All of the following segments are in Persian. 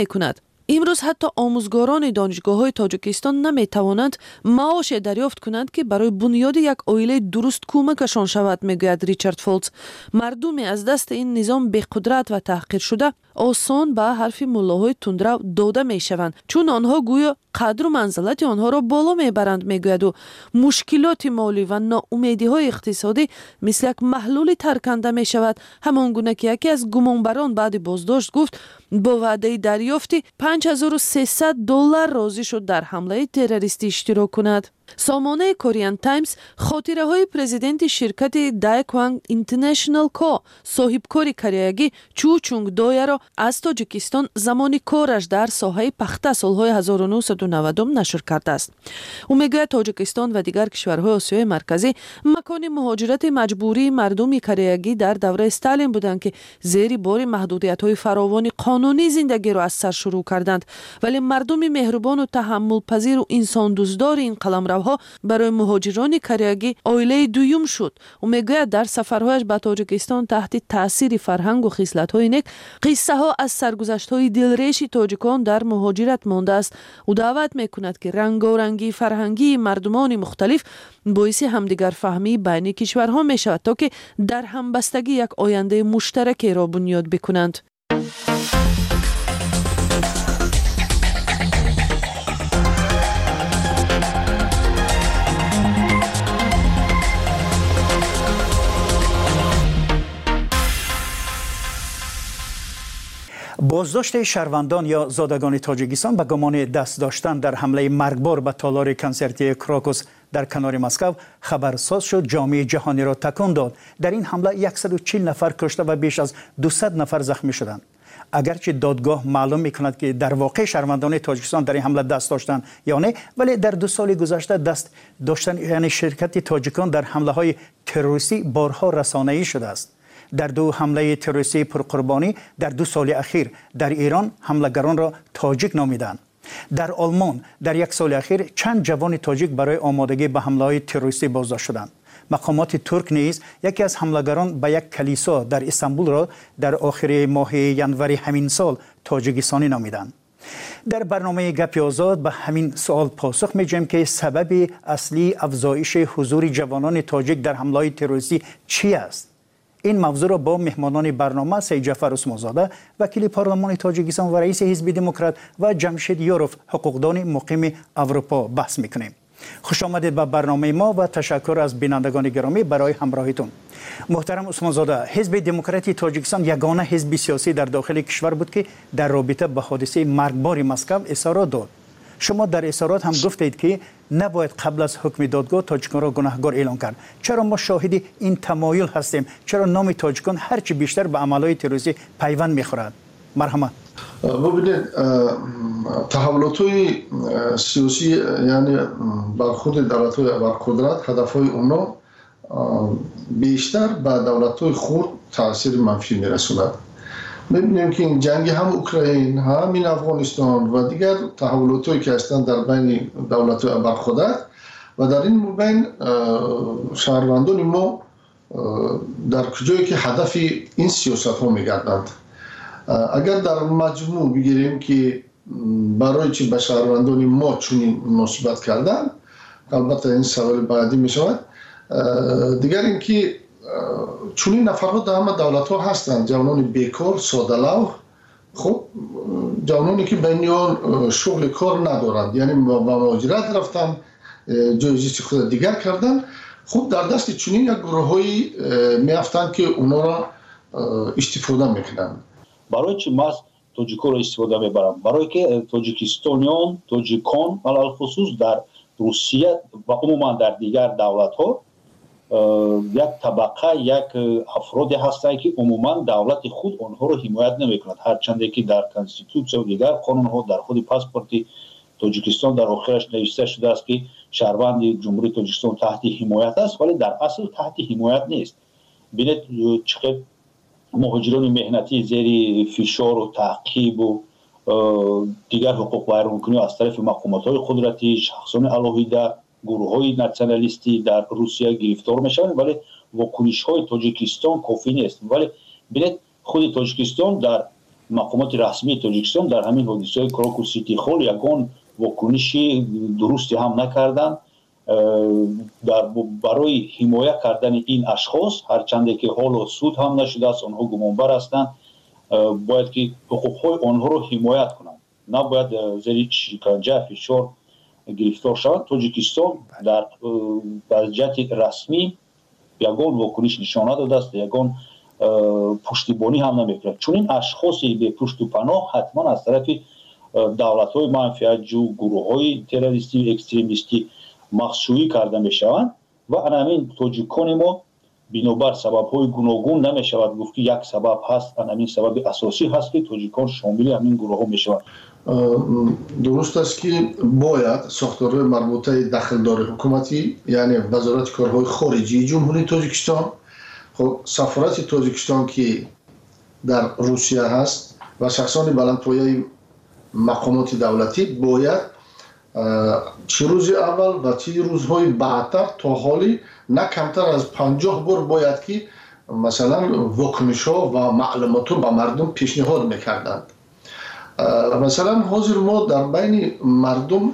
میکند. امروز حتی آموزگاران دانشگاه‌های تاجیکستان نمی‌توانند معاش دریافت کنند که برای بنیاد یک عائله درست کمکشان شود، میگوید ریچارد فولتز. مردم از دست این نظام به قدرت و تحقیر شده آسان به حرف ملاهای تندرو داده میشوند، چون آنها گویا قدر و منزلت آنها را بالا میبرند، میگوید. و مشکلات مالی و ناامیدی‌های اقتصادی مثل یک محلول ترکنده میشود، همان گونه که یکی از گمانبران بعد بازداشت گفت با وعده دریافتی $5300 راضی شد در حمله تروریستی اشتراک کند. سامانه کوریان تایمز خاطره های پرزیدنت شرکت دایکوانگ اینترنشنال کو صاحبکار کریگی چو چونگ دویا را از تاجیکستان زمان کارش در ساحه پخته سالهای 1990 نشر کرده است. او میگوید تاجیکستان و دیگر کشورهای آسیای مرکزی مکان مهاجرت مجبوری مردم کریگی در دوره استالین بودند که زیر بار محدودیت‌های فراوان قانونی زندگی را از سر شروع کردند، ولی مردم مهربان و تحمل پذیر و انسان دوستدار این قلمرو برای مهاجران کریگی عائله دوم شد. او میگوید در سفرهایش به تاجیکستان تحت تاثیر فرهنگ و خصلت‌های نیک قصه ها از سرگذشت‌های دلریش تاجیکان در مهاجرت مانده است. او دعوت میکند که رنگارنگی فرهنگی مردمان مختلف باعث همدیگر فهمی بین کشورها میشود تا که در همبستگی یک آینده مشترک را بنیاد بکنند. بازداشت شهروندان یا زادگان تاجیکستان به گمان دست داشتن در حمله مرگبار به تالار کنسرتی کراکوس در کنار مسکو خبرساز شد، جامعه جهانی را تکان داد. در این حمله 140 نفر کشته و بیش از 200 نفر زخمی شدند. اگرچه دادگاه معلوم میکند که در واقع شهروندان تاجیکستان در این حمله دست داشتند یا نه، ولی در 2 سال گذشته دست داشتن یعنی شرکت تاجیکان در حمله های تروریستی بارها رسانه‌ای شده است. در 2 حمله تروریستی پرقربانی در 2 سال اخیر در ایران حملگران را تاجیک نامیدند. در آلمان در 1 سال اخیر چند جوان تاجیک برای آمادگی به حمله تروریستی بازداشت شدند. مقامات ترک نیز یکی از حملگران به یک کلیسا در استانبول را در آخر ماه ینوری همین سال تاجیکستانی نامیدند. در برنامه گپ آزاد به همین سوال پاسخ می‌دهیم که سبب اصلی افزایش حضور جوانان تاجیک در حمله تروریستی چی است؟ این موضوع را با مهمانان برنامه سید جعفر عثمانزاده وکیل پارلمان تاجیکستان و رئیس حزب دموکرات و جمشید یوروف حقوقدان مقیم اروپا بحث میکنیم. خوش آمدید به برنامه ما و تشکر از بینندگان گرامی برای همراهیتون. محترم عثمانزاده، حزب دموکراتی تاجیکستان یگانه حزب سیاسی در داخل کشور بود که در رابطه با حادثه مرگبار مسکو اظهارات داد. شما در اظهارات هم گفتید که نباید قبل از حکم دادگاه تاجیکان را گناهکار اعلام کرد. چرا ما شاهد این تمایل هستیم؟ چرا نام تاجیکان هرچی بیشتر به عملهای تروریستی پیوند میخورد؟ مرحمت. ببینید، تحولات‌های سیاسی یعنی برخورد دولت‌های ابرقدرت هدف‌های اونا بیشتر به دولت‌های خرد تاثیر منفی میرسوند. می‌بینیم که این جنگ هم اوکراین، هم این افغانستان و دیگر تحولات‌هایی که هستند در بین دولت‌های ابرقدرت و در این بین شهروندان ما در کجایی که هدف این سیاست‌ها می‌گردند. اگر در مجموع بگیریم که برای چی به شهروندان ما چنین مناسبت کردن، البته این سوال بعدی می شود. دیگر اینکه چنین نفرها در همه دولت ها هستند، جوانان بیکار، ساده‌لوح، خب جوانانی که بینیان شغل کار ندارند، یعنی با مهاجرت رفتن، جای زیست خود دیگر کردن، خب در دست چنین یک گروه‌هایی میافتند که اونا را استفاده میکنند. برای چی ما تاجیک‌ها را استفاده میبرم؟ برای که تاجیکان علل خصوص در روسیه و عموما در دیگر دولت ها یک طبقه، یک افرادی هستند که عموما دولت خود آنها را حمایت نمیکند، هرچند که در کانستیتوسیون و دیگر قانون ها در خود پاسپورت تاجیکستان در آخرش نوشته شده است که شهروند جمهوری تاجیکستان تحت حمایت است، ولی در اصل تحت حمایت نیست. ببینید چقدر مهاجران مهنتی زیر فشار و تعقیب و دیگر حقوق ویرانکنی از طرف مقامات‌های قدرتی، شخصان علاهیده، گروه‌های ناسیونالیستی در روسیه گرفتار میشوند، ولی واکنش‌های تاجیکستان کافی نیست. ولی ببینید خود تاجیکستان در مقامات رسمی تاجیکستان در همین حادثه کراکو سیتی خول یگان واکنشی درستی هم نکردند برای حمایت کردن این اشخاص، هرچند که حال سود هم نشده است، آنها گمانبر هستند، باید که حقوقهای آنها رو حمایت کنند، نباید زیر شکنجه فشار گرفتار شوند. تاجیکستان در وضعیت رسمی یگان واکنش نشان نداده است، یگان پشتیبانی هم نمی‌کند. چون این اشخاصی به پشت و پناه حتما از طرف دولت‌های منفعت‌جو، گروه‌های تروریستی و اکستریمیستی مخشویی کرده می‌شوند و همین تاجیکان ما بنابر سبب‌های گوناگون نمی‌شود گفت که یک سبب هست، همین سبب اساسی هست که تاجیکان شامل همین گروه‌ها می‌شوند. درست است که باید ساختارهای مربوطه دخلدار حکومتی، یعنی وزارت کارهای خارجی جمهوری تاجیکستان، خب سفارت تاجیکستان که در روسیه هست و شخصان بلندپایه مقامات دولتی باید چه روز اول و چه روزهای بعدتر تا حالی نه کمتر از 50 بار باید که مثلا واکنش‌ها و معلومات رو به مردم پیشنهاد میکردند. مثلا حاضر ما در بین مردم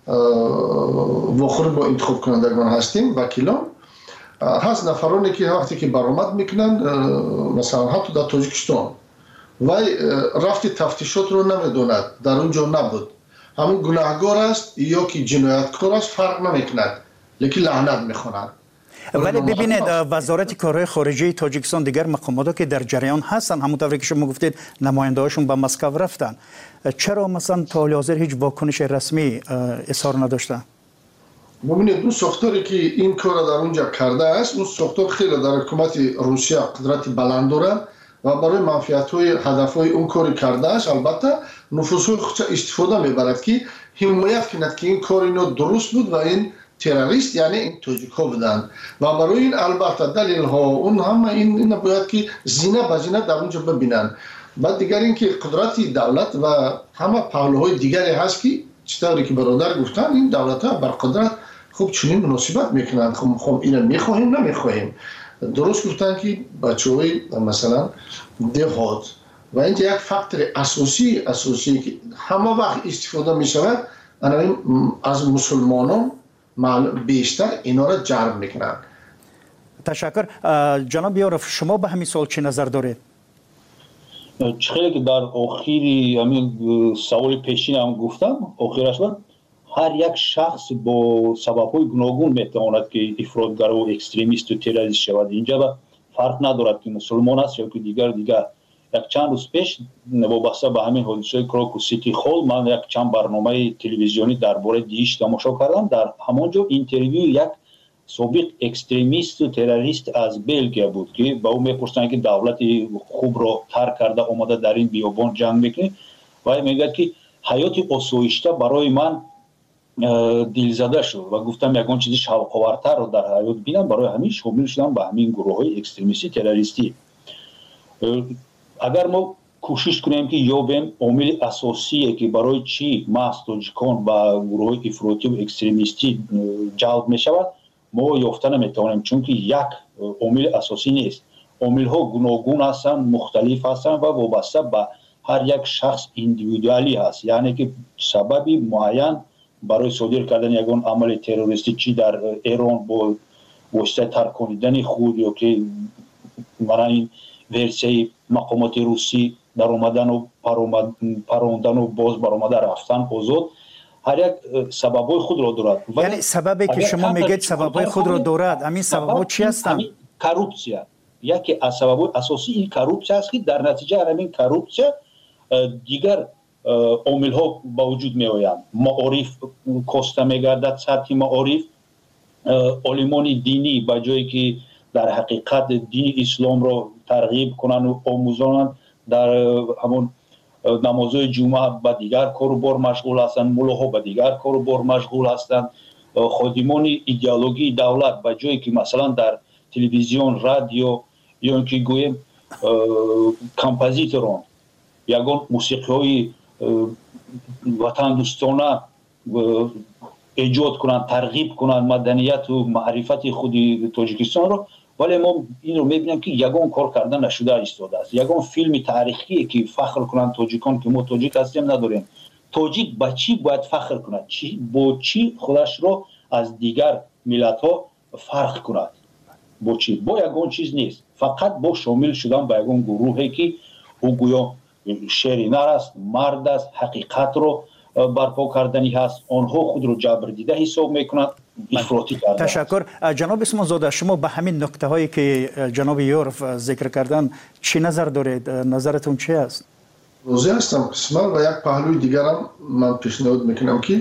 واخور با انتخاب کنندگان هستیم، وکیلان هست، نفرانی که وقتی که برآمد میکنن مثلا حتی در تاجیکستان و رفت تفتیشات رو نمیدوند، در اونجا نبود، همین گناهگار است یا که جنایتکار است فرق نمیکند، لیکن لعنت میخونند. ولی ببینید وزارت کارهای خارجه تاجیکستان دیگر مقامات که در جریان هستن، همونطوری که شما گفتید نماینده هاشون به مسکو رفتن، چرا مثلا تا حال حاضر هیچ واکنش رسمی اظهار نداشتن؟ ببینید اون ساختاری که این کار در اونجا کرده است، اون ساختار خیلی در حکومت روسیه قدرت بلند داره و برای منفعت‌های هدف‌های اون کاری کرده است. البته نفوذهای خودش استفاده میبرد که حمایت کند که این کار اینو درست بود و این تروریست یعنی این تاجیک‌ها بودند و برای این البته دلیل‌ها اون همه این باید که زینه به زینه در اونجا ببینن. بعد دیگر این که قدرت دولت و همه پهلوهای دیگری هست که چطوری که برادر گفتن این دولت‌ها بر قدرت خوب چنین مناسبت میکنند. خب اینو میخواهیم نمیخواهیم. درست گفتن که بچه‌های مثلا دهات و این یک فاکتور اساسی که همه وقت استفاده میشود از مسلمانان بیشتر اینا را جلب میکنند. تشکر. جناب یارف، شما به همین سوال چه نظر دارید؟ خیلی که در آخری همین سوال پیشین هم گفتم، آخرش بود هر یک شخص با سبب‌های گوناگون میتواند که افراطگرا و اکستریمیست و تروریست شود. اینجا فرق ندارد که مسلمان است یا که دیگر. یک چند روز پیش وابسته به همین حادثه کراکو سیتی خول من یک چند برنامه تلویزیونی درباره دیش تماشا کردم. در همانجا اینترویو یک سابق اکستریمیست و تروریست از بلژیک بود که با او میپرسند که دولت خوب را ترک کرده اومده در این بیابان جنگ میکنه و میگه که حیات آسایشته برای من دلزده شد و گفتم یگان چیزی شوق‌آورتر رو در حیات بینم، برای همین شامل شدم به همین گروه‌های اکستریمیستی تروریستی. اگر ما کوشش کنیم که یابیم عامل اساسی که برای چی محض تاجیکان و گروه‌های افراطی و اکستریمیستی جلب می‌شود ما یافته نمی‌توانیم، چون که یک عامل اساسی نیست. عامل‌ها گوناگون هستند، مختلف هستند و وابسته به هر یک شخص ایندیویدوالی هست، یعنی که سببی معین برای صادر کردن یگان عمل تروریستی چی در ایران با واسطه ترکاندن خود یا که برای این ورسیه مقامات روسی در اومدن و پراندن و باز برآمده رفتن آزاد، هر یک سببای خود را دارد. یعنی سببی که شما میگید سببای خود را دارد، همین سبب‌ها چی هستند؟ کروپسیا. یکی از سببای اساسی این کروپسیا است که در نتیجه همین کروپسیا دیگر عامل ها با وجود می آیند. معارف کاسته می گردد، سطح معارف عالمان دینی با جایی که در حقیقت دین اسلام را ترغیب کنند و آموزانند در همون نمازهای جمعه با دیگر کار و بار مشغول هستند، ملاها با دیگر کار و بار مشغول هستند. خادمان ایدئولوژی دولت با جایی که مثلا در تلویزیون، رادیو یا اینکه گویم کمپوزیتوران یگان موسیقی های وطن دوستانه ایجاد کنند، ترغیب کنند مدنیت و معرفت خود تاجیکستان رو، ولی ما این رو میبینیم که یگان کار کردن نشده ایستاده است. یگان فیلم تاریخی که فخر کنند تاجیکان که ما تاجیک هستیم نداریم. تاجیک با چی باید فخر کند؟ با چی خودش رو از دیگر ملت ها فرق کند؟ با چی؟ با یگان چیز نیست، فقط با شامل شدن به یگان گروهی که او گویا شیر نر است، مرد است، حقیقت رو برپا کردنی هست، آنها خود رو جبر دیده حساب میکنند، افراطی کردن. تشکر. جناب اسمان زاده، شما به همین نکته هایی که جناب یورف ذکر کردن چی نظر دارید؟ نظرتون چی است؟ روزی هستم قسمت و یک پهلوی دیگر هم من پیشنهاد میکنم که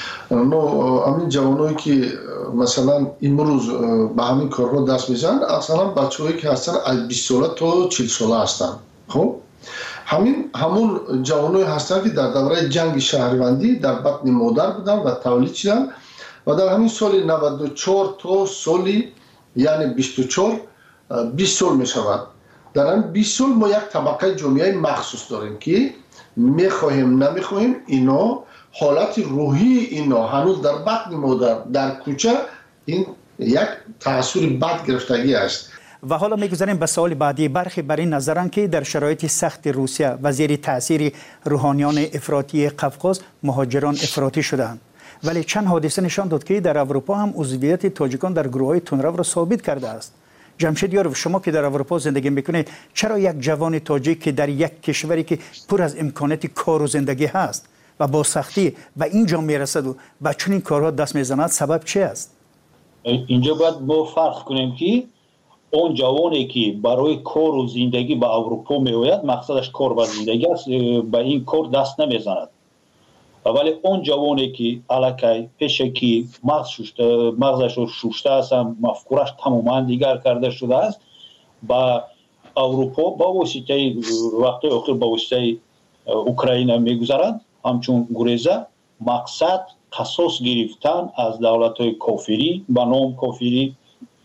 همین جوانایی که مثلا امروز به همین کارها دست میزنن اصلا بچه‌هایی که هستن از 20 ساله تا 40 ساله هستن. خب همون جوانایی هستن که در دوره جنگ شهروندی در بطن مادر بودن و تولید شدن و در همین سال 94 تا سالی یعنی 24 20 سال می شود. در این 20 سال ما یک طبقه جامعه مخصوص داریم که میخواهیم نمیخواهیم اینا حالت روحی اینا هنوز در بطن مادر در کوچه این یک تأثیر بد گرفتگی است. و حالا میگذاریم به سوال بعدی. برخی بر این نظرند که در شرایط سخت روسیه و زیر تاثیر روحانیان افراطی قفقاز مهاجران افراطی شدند، ولی چند حادثه نشان داد که در اروپا هم عضویت تاجیکان در گروه‌های تندرو را ثابت کرده است. جمشید یاروف، شما که در اروپا زندگی میکنید، چرا یک جوان تاجیک که در یک کشوری که پر از امکانات کار و زندگی هست و با سختی و اینجا میرسد و به چنین کارها دست میزند، سبب چی است؟ اینجا باید ما فرق کنیم که اون جوانی که برای کار و زندگی به اروپا میآید مقصدش کار و زندگی است، به این کار دست نمیزند. ولی اون جوانی که الکی پیشکی مغزش رو شوشته است، مفکورش تماما دیگر کرده شده است، با اروپا با واسطه وقتی آخر با واسطه اوکراین میگذرند، همچون گریزه مقصد قصاص گرفتن از دولت‌های کافری به نام کافری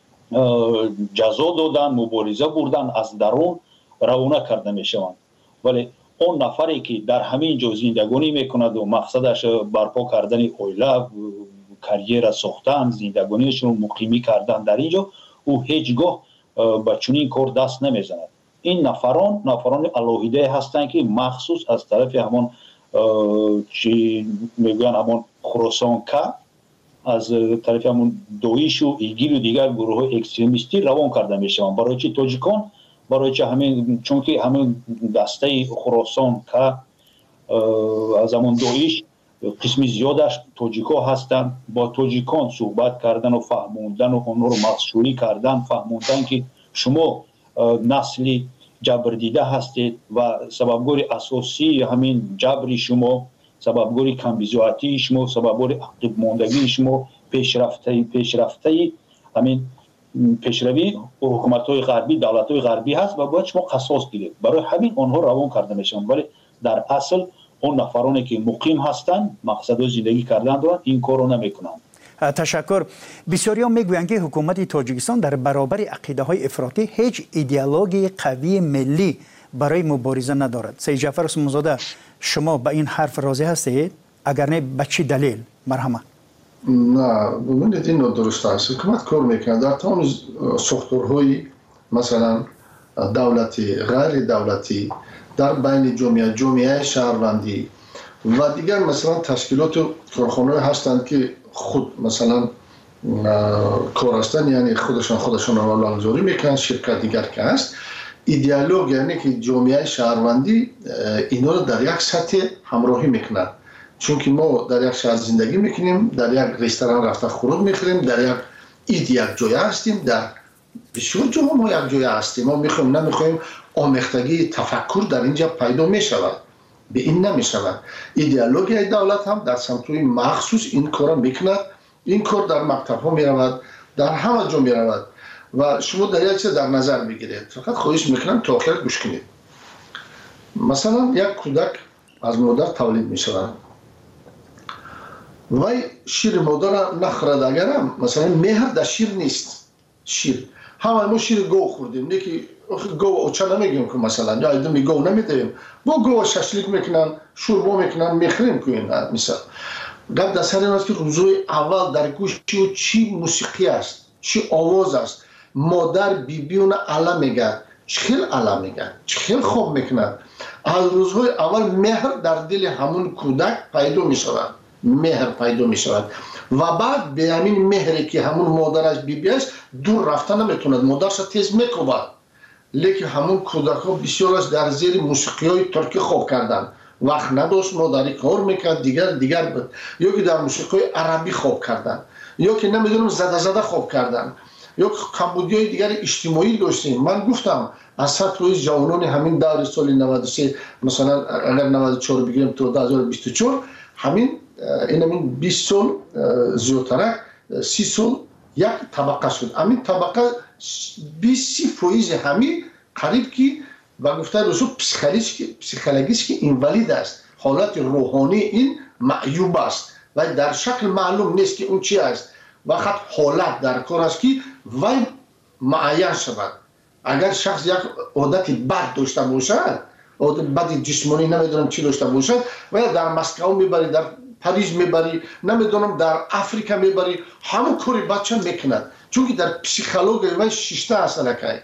جزا دادن، مبارزه بردن، از درون روانه کرده میشوند. ولی اون نفری که در همین جا زندگانی میکند و مقصدش برپا کردن عائله، کریر ساختن، زندگانیشون مقیمی کردن در اینجا، او هیچگاه به چنین کار دست نمیزند. این نفران الهیده هستند که مخصوص از طرف همون چی میگن همون خراسانکا، از طرف همون دویش و ایگیل و دیگر گروه اکستریمیستی روان کرده میشوند. برای چی تاجیکان؟ برای چه همین، چون که همین دسته خراسان که از همون دویش قسمی زیادش تاجیکا هستند، با تاجیکان صحبت کردن و فهموندن و اونها رو مخشوری کردن، فهموندن که شما نسلی جبر دیده هستید و سببگوری اساسی همین جبری شما، سببگوری کمبیزاتی شما، سببگوری عقب ماندگی شما، پیشرفته همین پیشروی حکومت‌های غربی، دولت‌های غربی هست و باید شما قصاص گیرید. برای همین آنها روان کرده میشن، ولی در اصل اون نفرانی که مقیم هستند، مقصد زندگی کردن دارند، این کارو نمیکنند. تشکر. بسیاری‌ها میگویند که حکومت تاجیکستان در برابر عقیده‌های افراطی هیچ ایدئولوژی قوی ملی برای مبارزه ندارد. سید جعفر اسمانزاده، شما به این حرف راضی هستید؟ اگر نه به چه دلیل؟ مرحمت. نه، ببینید این درست است. حکومت کار میکنه در تمام ساختارهای مثلا دولتی، غیر دولتی، در بین جامعه شهروندی و دیگر مثلا تشکیلات و کارخانه‌ای هستند که خود مثلا کار هستند، یعنی خودشان اعلام‌گذاری میکنن، شرکت دیگر که هست. ایدئولوژی یعنی که جامعه شهروندی اینا رو در یک سطح همراهی میکنند. چون که ما در یک شهر زندگی میکنیم، در یک رستوران رفته خوراک میخوریم، در یک یک جای هستیم، در بسیار جاها ما یک جای هستیم. ما میخوایم نمیخوایم آمیختگی تفکر در اینجا پیدا میشود، به این نمیشود. ایدئولوژی دولت هم در سمت‌های مخصوص این کارا میکند. این کار در مکتب ها میرود، در همه جا میرود و شما در یک چیز در نظر بگیرید. فقط خواهش میکنم تا آخر گوش کنید. مثلا یک کودک از مادر تولید میشود، وای شیر مادر نخورد، اگرم مثلا مهر در شیر نیست. شیر همه ما شیر گو خوردیم، یکی گو اوچه نمیگیم که مثلا یا ایدمی گو نمیدیم، با گو ششلیک میکنن، شوربا میکنن، میخریم که این مثلا گفت در سر این است که روزوی اول در گوش چی موسیقی است، چی آواز است، مادر بیبیون علا میگه چخیل علا میگه چخیل خوب میکند از روزهای اول مهر در دل همون کودک پیدا میشود مهر پیدا میشود و بعد به همین مهری که همون مادرش بیبی است دور رفتن نمیتوند مادرش تیز میکوبد لیکن همون کودک ها بسیارش در زیر موسیقی های ترکی خوب کردن وقت نداشت مادری کار میکرد دیگر بود یا که در موسیقی های عربی خوب کردن یا که نمیدونم زده خوب کردن یا کمبودی های دیگر اجتماعی داشتیم من گفتم از سطح جوانان همین دور سال 93 مثلا اگر 94 بگیریم تا 2024 همین 20 سال زیادتر 30 سال یک طبقه شد همین طبقه 20% همین قریب که و گفته روزو پسیکولوژیش که اینوالید است حالت روحانی این معیوب است و در شکل معلوم نیست که اون چی است وقت حالت در کار است که وی معین شود اگر شخص یک عادت بد داشته باشد عادت بد جسمانی نمیدونم چی داشته باشد و در مسکو میبری در پاریس میبری نمیدونم در افریقا میبری همون کاری بچه میکند چون که در پسیکولوژی و شیشته اصلا که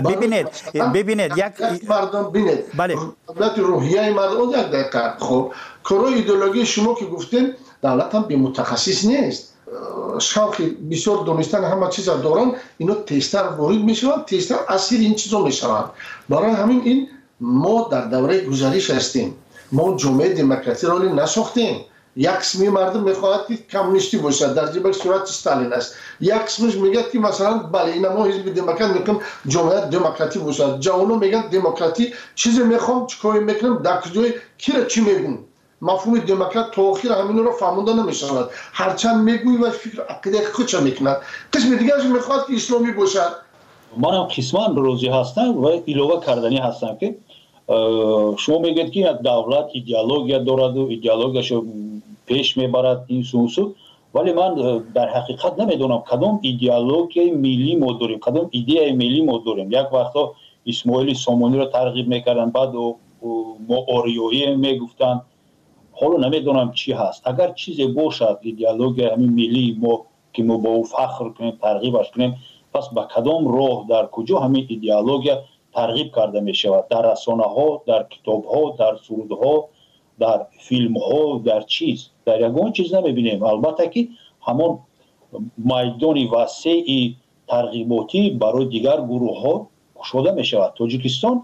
ببینید یک مردم ببینید دولت روحیه مردم یک دقیقه خب کارای ایدئولوژی شما که گفتین دولت هم به متخصص نیست شوق بسیار دونستن همه چیز دارن اینو تستر وارد میشوند تستر اسیر این چیزا میشوند برای همین این ما در دوره گذشته هستیم ما جامعه دموکراسی را نساختیم یک قسمی مردم میخواهد که کمونیستی باشد در جبر صورت استالین است یک قسمش میگه که مثلا بله این ما حزب دموکرات میگم جامعه دموکراتی باشد جوانو میگن دموکراتی چیزی میخوام چیکار میکنم در کجای کی را چی میگم مفهوم دموکرات تا آخر همین رو فهمونده نمیشود هرچند میگوی و فکر عقیده خودش میکند قسم دیگرش میخواد که اسلامی باشد منم قسمان روزی هستم و ایلوه کردنی هستم که شما میگید که دولت ایدئولوژی دارد و ایدئولوژیشو پیش میبرد این سوسو ولی من در حقیقت نمیدونم کدام ایدئولوژی ملی ما داریم کدام ایده ملی ما داریم یک وقتا اسماعیل سامانی رو ترغیب میکردن بعد ما آریایی میگفتن حالا نمیدونم چی هست اگر چیزی باشد ایدئولوژی همین ملی ما که ما با او فخر کنیم ترغیبش کنیم پس با کدام راه در کجا همین ایدئولوژی ترغیب کرده می شود در رسانه ها در کتاب ها در سرود ها در فیلم ها در چیز در یگان چیز نمی بینیم البته که همون میدان وسیع ترغیباتی برای دیگر گروه ها شده می شود تاجیکستان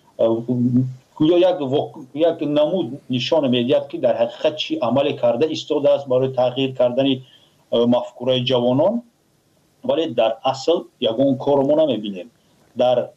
یک نمود نشان میدهد که در حقیقت چی عمل کرده ایستاده است برای تغییر کردن مفکوره جوانان ولی در اصل یگان کار ما نمیبینیم در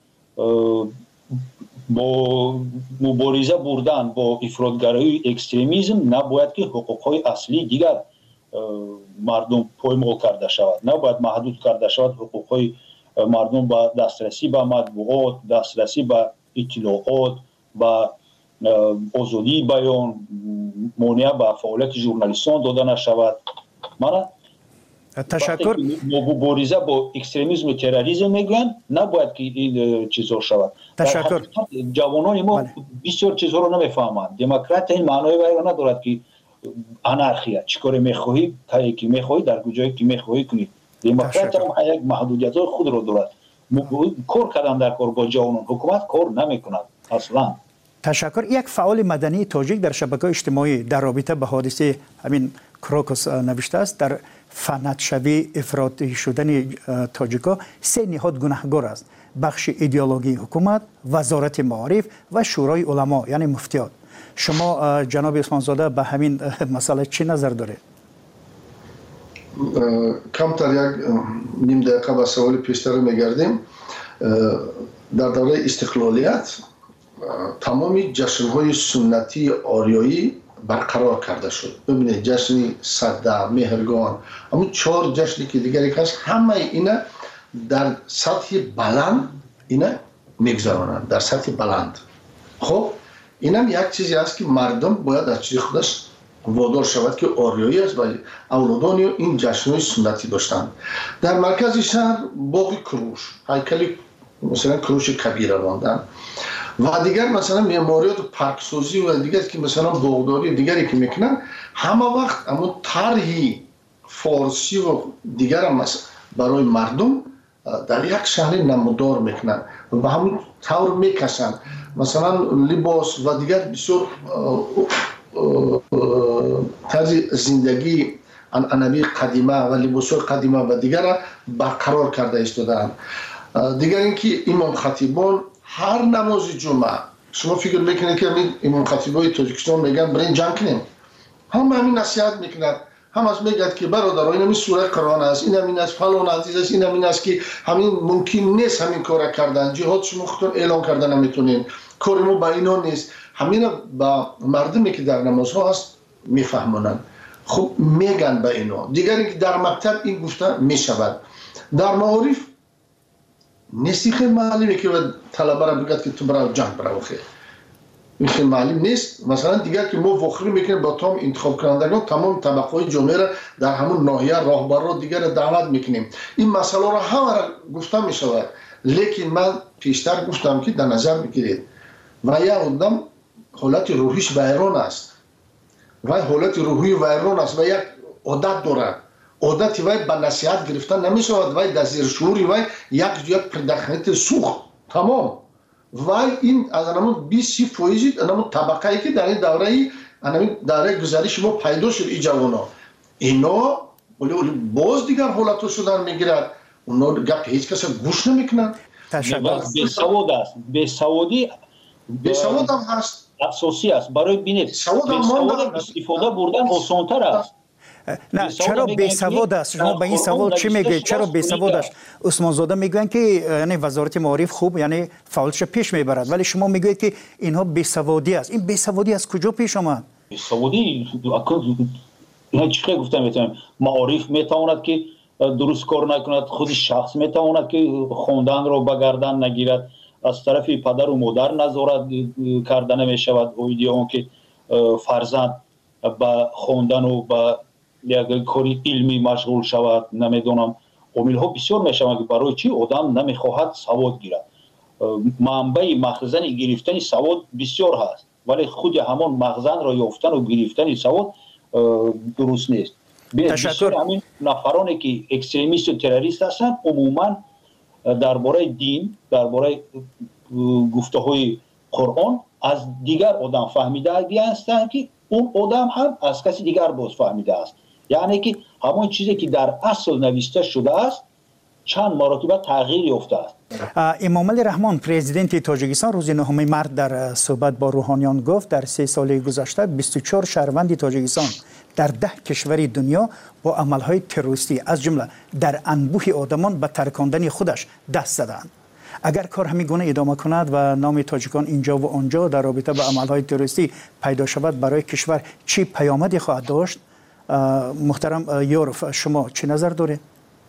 با مبارزه بردن با افراطگرایی اکستریمیسم نباید که حقوقهای اصلی دیگر مردم پایمال کرده شود نباید محدود کرده شود حقوقهای مردم با دسترسی به مطبوعات دسترسی به اطلاعات با آزادی بیان مانع به فعالیت ژورنالیستان داده نشود من تشکر مبارزه با اکستریمیسم و تروریسم میگن نباید که این چیزا شود تشکر جوانان ما بسیار چیزها رو نمیفهمند دموکرات این معنی رو ندارد که انارخیا چیکار میخواهی تا کی میخواهی در کجایی که میخواهی کنی دموکرات هم یک محدودیت‌های خود رو دارد کار کردن در کار با جوانان حکومت کار نمیکند اصلا تشکر یک فعال مدنی تاجیک در شبکه اجتماعی در رابطه به حادثه همین کروکوس نوشته است در فنتشوی افراطی شدن تاجیکا سه نهاد گناهگار است بخش ایدئولوژی حکومت وزارت معارف و شورای علما یعنی مفتیات شما جناب عثمانزاده به همین مسئله چی نظر دارید کمتر یک نیم دقیقه به سوال پیشتر میگردیم در دوره استقلالیت تمام جشن‌های سنتی آریایی برقرار کرده شد ببینید جشن سده مهرگان اما 4 جشنی که دیگری هست همه اینا در سطح بلند اینا میگذرانند در سطح بلند خب اینم یک چیزی است که مردم باید از چیز خودش وادار شود که آریایی است و اولادان این جشن‌های سنتی داشتند در مرکز شهر باغ کروش هیکل مثلا کروش کبیره ماندن و دیگر مثلا معماریات و پارکسازی و دیگر که مثلا باغداری دیگری که میکنن همه وقت اما طرحی فارسی و دیگر هم برای مردم در یک شهر نمودار میکنن و به همین طور میکشن. مثلا لباس و دیگر بسیار طرز زندگی عنعنوی قدیمه و لباس‌های قدیمه و دیگر را برقرار کرده ایستادند. دیگر اینکه امام خطیبان هر نماز جمعه شما فکر میکنید که امام خطیبای تاجیکستان میگن برین جمع کنیم، هم همین نصیحت میکنند، هم از میگد که برادران این همین سوره قرآن است، این همین است، فلان عزیز است، این همین است که همین ممکن نیست همین کار کردن، جهاد شما خودتون اعلان کردن نمیتونین، کار ما با اینا نیست. همین با مردمی که در نمازها هست میفهمونن، خب میگن به اینا. دیگر اینکه در مکتب این گفته میشود، در معارف نیستی خیلی معلومه که طلبه را بگد که تو برای جنگ برای خیلی این خیلی معلوم نیست. مثلا دیگر که ما وخری میکنیم با تمام انتخاب کنندگان تمام طبقه های جامعه را در همون ناحیه راهبرا دیگر را دعوت میکنیم، این مسئله را همه را گفته میشود. لیکن من پیشتر گفتم که در نظر بگیرید و یک آدم حالت روحیش ویران است و حالت روحی ویران است و یک عادت دارد، عادت وی به نصیحت گرفتن نمیشود، وی در زیر شعوری وی یک پردخنیت سوخت تمام و این از همون 20% همون طبقه ای که در این دوره گذشته ما پیدا شد این جوانا اینا باز دیگر حالت شدن میگیرد، اونا گپ هیچ کس گوش نمیکنن. بیسواد است، بیسواد هم هست، اساسی است. برای بینید بیسواد استفاده بردن آسان‌تر است. نه چرا بیسواد است؟ شما به این سوال چی میگید؟ چرا بیسواد است؟ عثمان زاده میگن که یعنی وزارت معارف خوب یعنی فعالش پیش میبرد، ولی شما میگوید که اینها بیسوادی است. این بیسوادی از کجا پیش آمد؟ بیسوادی چی گفتم میتونم معارف میتواند که درست کار نکند، خود شخص میتواند که خوندن رو به گردن نگیرد، از طرف پدر و مادر نظارت کردن میشود، اون که فرزند با خوندن و با یک کاری علمی مشغول شود. نمیدونم عامل ها بسیار میشود که برای چی آدم نمیخواهد سواد گیرد. منبع مخزن گرفتن سواد بسیار هست، ولی خود همان مخزن را یافتن و گرفتن سواد درست نیست. بسیار همین نفرانی که اکستریمیست و تروریست هستند عموما درباره دین، درباره گفته های قرآن از دیگر آدم فهمیده هستند که اون آدم هم از کسی دیگر باز فهمیده است. یعنی که همون چیزی که در اصل نوشته شده است چند مرتبه تغییر یافته است. امام علی رحمان پرزیدنت تاجیکستان روز 9 مارس در صحبت با روحانیان گفت در 3 سال گذشته 24 شهروند تاجیکستان در 10 کشور دنیا با عملهای تروریستی از جمله در انبوه آدمان به ترکاندن خودش دست زدند. اگر کار همین گونه ادامه کند و نام تاجیکان اینجا و آنجا در رابطه با عملهای تروریستی پیدا شود، برای کشور چی پیامدی خواهد داشت؟ محترم یوروف، شما چه نظر دارید؟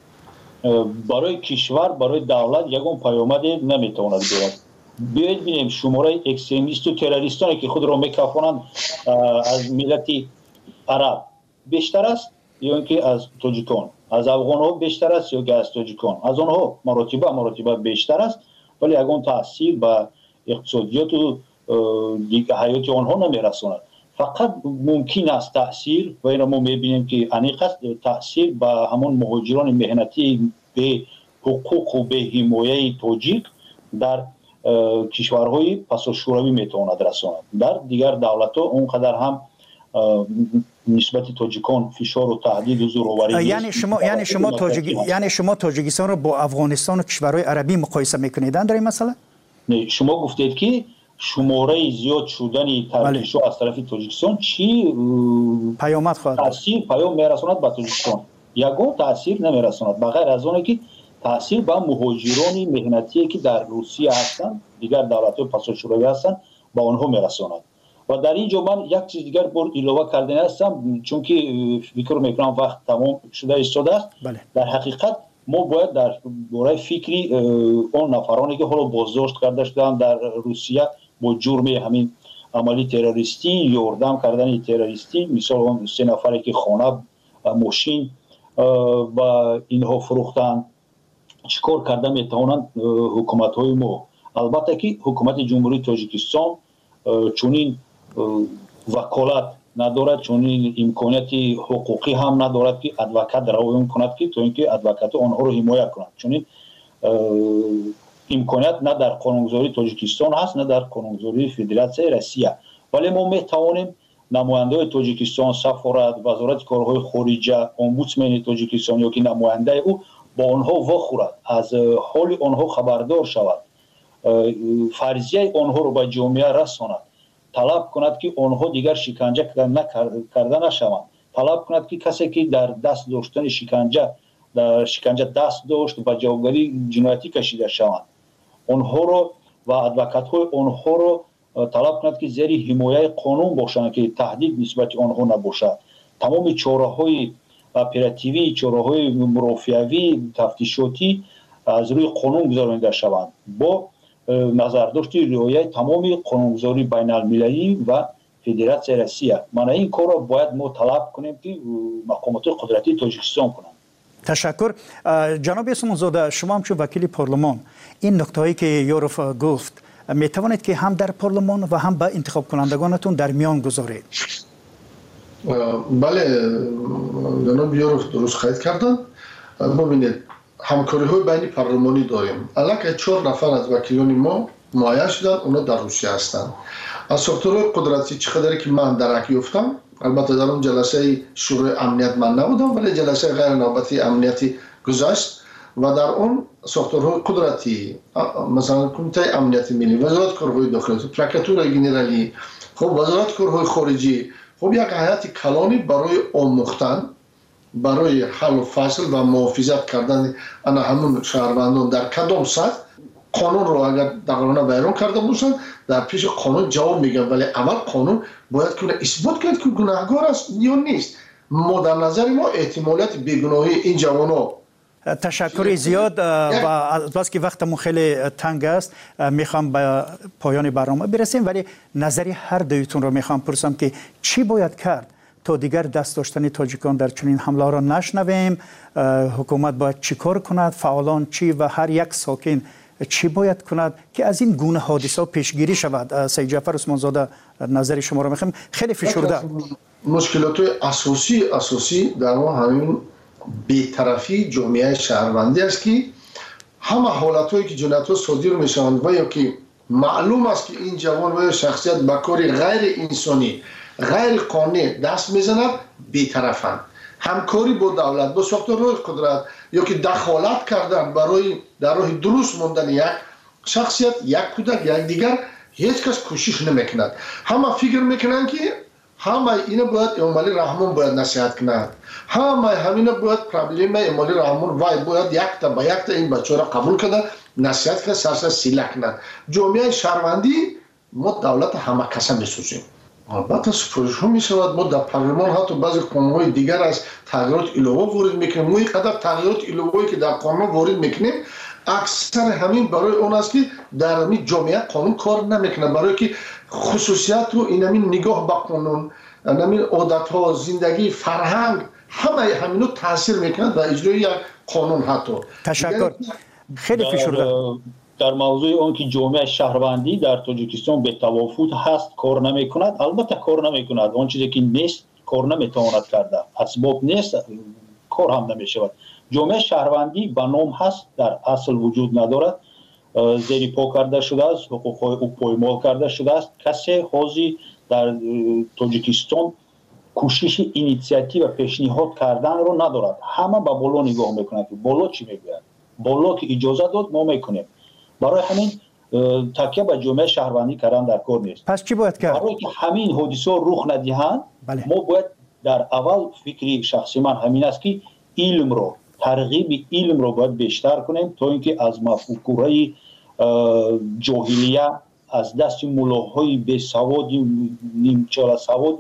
برای کشور، برای دولت یگان پیامدی نمیتواند بیاید. بیایید ببینیم شماره اکستریمیست و تروریستانی که خود را میکافانند از ملت عرب بیشتر است یا اینکه از تاجیکان، از افغان ها بیشتر است یا که از تاجیکان، از آنها مراتبه بیشتر است، ولی یگان تاثیر به اقتصادیات و حیات آنها نمیرساند. فقط ممکن است تاثیر و این ما میبینیم که انیق است تاثیر به همون مهاجران مهنتی به حقوق و به حمایه تاجیک در کشورهای پسا شوروی میتواند رساند. در دیگر دولت ها اونقدر هم نسبت تاجیکان فشار و تهدید و زورآوری یعنی شما تاجیکستان رو با افغانستان و کشورهای عربی مقایسه میکنید در این مسئله؟ نه، شما گفتید که شماره زیاد شدن ترکیش از طرف تاجیکستان چی پیامد خواهد تاثیر پیام میرساند به تاجیکستان؟ یگان تاثیر نمیرساند بغیر از اون که تاثیر به مهاجران مهنتی که در روسیه هستند، دیگر دولت‌های پسا شوروی هستند، با آنها میرساند. و در اینجا من یک چیز دیگر بار علاوه کردن هستم، چون که فکر میکنم وقت تمام شده ایستاده است. در حقیقت ما باید در باره فکری اون نفرانی که حالا بازداشت کرده شدن در روسیه با جرم همین عملی تروریستی، یاردم کردن تروریستی، مثال اون 3 نفری که خانه ماشین و اینها فروختن، چیکار کرده میتوانند حکومت های ما؟ البته که حکومت جمهوری تاجیکستان چونین وکالت ندارد، چونین امکانیت حقوقی هم ندارد که ادوکات روایت کند که تا اینکه ادوکات آنها رو حمایت کند. چونین امکانیت نه در قانونگذاری تاجیکستان هست نه در قانونگذاری فدراسیون روسیه، ولی ما میتوانیم نماینده تاجیکستان، سفارت، وزارت کارهای خارجه، امبودسمن تاجیکستان یا که نماینده او با آنها واخورد، از حال آنها خبردار شود، فرضیه آنها رو به جامعه رساند، طلب کند که آنها دیگر شکنجه کرده نشوند، طلب کند که کسی که در دست داشتن شکنجه دست داشت به جوابگری جنایتی کشیده شوند، آنها رو و ادوکات های آنها رو طلب کند که زیر حمایه قانون باشند که تهدید نسبت آنها نباشد. تمام چاره‌های اپراتیوی، چاره‌های مرافعوی، تفتیشاتی از روی قانون گذرانده شوند با نظرداشت رعایت تمام قانونگذاری بین المللی و فدراسیون روسیه. من این کار را باید ما طلب کنیم که مقامات قدرتی تاجیکستان کنند. تشکر. جناب عثمانزاده، شما هم چون وکیل پارلمان این نکته‌ای که یوروف گفت می توانید که هم در پارلمان و هم با انتخاب کنندگانتون در میان گذارید؟ بله جناب یوروف درست خواهید کردن. ببینید همکاری های بین پارلمانی داریم. الان 4 نفر از وکیلان ما معین شدن، اونا در روسیه هستند. از ساختارهای قدرتی چقدری که من درک یافتم، البته در اون جلسه شورای امنیت من نبودم ولی جلسه غیر نوبتی امنیتی گذشت و در اون ساختارهای قدرتی مثلا کمیته امنیت ملی، وزارت کارهای داخلی، پروکراتور ژنرالی، خب وزارت کارهای خارجی، خب یک هیئت کلانی برای آموختن، برای حل و فصل و محافظت کردن انا همون شهروندان در کدام سطح قانون رو اگر دقیقاً ویران کرده باشند در پیش قانون جواب میگن، ولی اول قانون باید کنه اثبات کرد که گناهکار است یا نیست. ما در نظر ما احتمالیت بیگناهی این جوانو. تشکر زیاد و بس که وقتمون خیلی تنگ است میخوام به پایان برنامه برسیم، ولی نظری هر دویتون رو میخوام پرسم که چی باید کرد تا دیگر دست داشتن تاجیکان در چنین حمله را نشنویم؟ حکومت باید چی کار کند؟ فعالان چی و هر یک ساکن چی باید کند که از این گونه حادثه پیشگیری شود؟ سید جعفر عثمانزاده نظر شما را میخوام. خیلی فشرده. مشکلات اساسی در ما همین بی‌طرفی جامعه شهروندی است که همه حالت‌هایی که جنایت‌ها صادر میشوند و یا که معلوم است که این جوان و شخصیت به کاری غیر انسانی، غیر قانونی دست میزند، بی‌طرفند. همکاری با دولت، با ساختارهای قدرت یا که دخالت کردن برای در راه درست ماندن یک شخصیت، یک کودک، یک دیگر، هیچ کس کوشش نمیکند. همه فکر میکنند که همه اینا باید امالی رحمان باید نصیحت کند، همینا باید پرابلم امالی رحمان وای باید یک تا این بچه را قبول کند، نصیحت کند، سرسر سیله کند. جامعه شهروندی ما دولت همه کسا میسوزیم. البته سفارش ها می شود، ما در پارلمان حتی بعضی قانون‌های دیگر از تغییرات علاوه وارد میکنیم. ما اینقدر تغییرات علاوه‌ای که در قانون وارد میکنیم اکثر همین برای اون است که در همین جامعه قانون کار نمیکنه، برای که خصوصیت رو این همین نگاه به قانون، همین عادت‌ها، زندگی، فرهنگ همینو تاثیر میکنه در اجرای یک قانون. حتی تشکر. خیلی فشرده. در موضوع اون که جامعه شهروندی در تاجیکستان به توافق هست کار نمی کند، البته کار نمی کند. اون چیزی که نیست کار نمی تواند کرده، اسباب نیست کار هم نمی شود. جامعه شهروندی به نام هست، در اصل وجود ندارد، زیر پا کرده شده است، حقوق‌های او پایمال کرده شده است. کسی حاضر در تاجیکستان کوشش اینیشیاتیو و پیشنهاد کردن رو ندارد. همه به بالا نگاه میکنند که بالا چی میگوید، بالا که اجازه داد ما میکنیم. برای همین تکیه به جامعه شهروندی کردن در کار نیست. پس چی باید کرد؟ برای که همین حادثه رخ ندهند ما باید در اول فکری شخصی من همین است که علم رو، ترغیب علم رو باید بیشتر کنیم تا اینکه از مفکوره جاهلیه، از دست ملاهای بی سواد، نیمچال سواد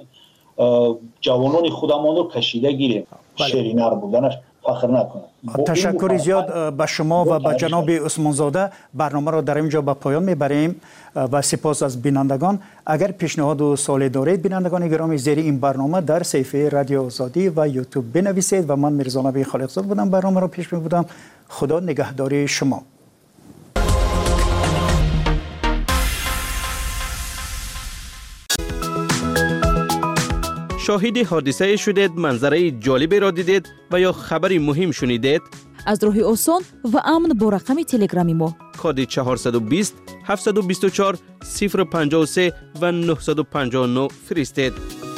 جوانان خودمان رو کشیده گیریم. شیرینر بودنش فخر نکنه. تشکر زیاد به شما و به جناب عثمانزاده. برنامه را در اینجا به پایان میبریم و سپاس از بینندگان. اگر پیشنهاد و سوالی دارید بینندگان گرامی، زیر این برنامه در صفحه رادیو آزادی و یوتیوب بنویسید. و من میرزا نبی خالقزاد بودم، برنامه را پیش میبردم. خدا نگهداری شما. شاهد حادثه شدید، منظره جالبی را دیدید و یا خبری مهم شنیدید؟ از راه آسان و امن با رقم تلگرامی ما. کد 420 724 053 و 959 فرستید.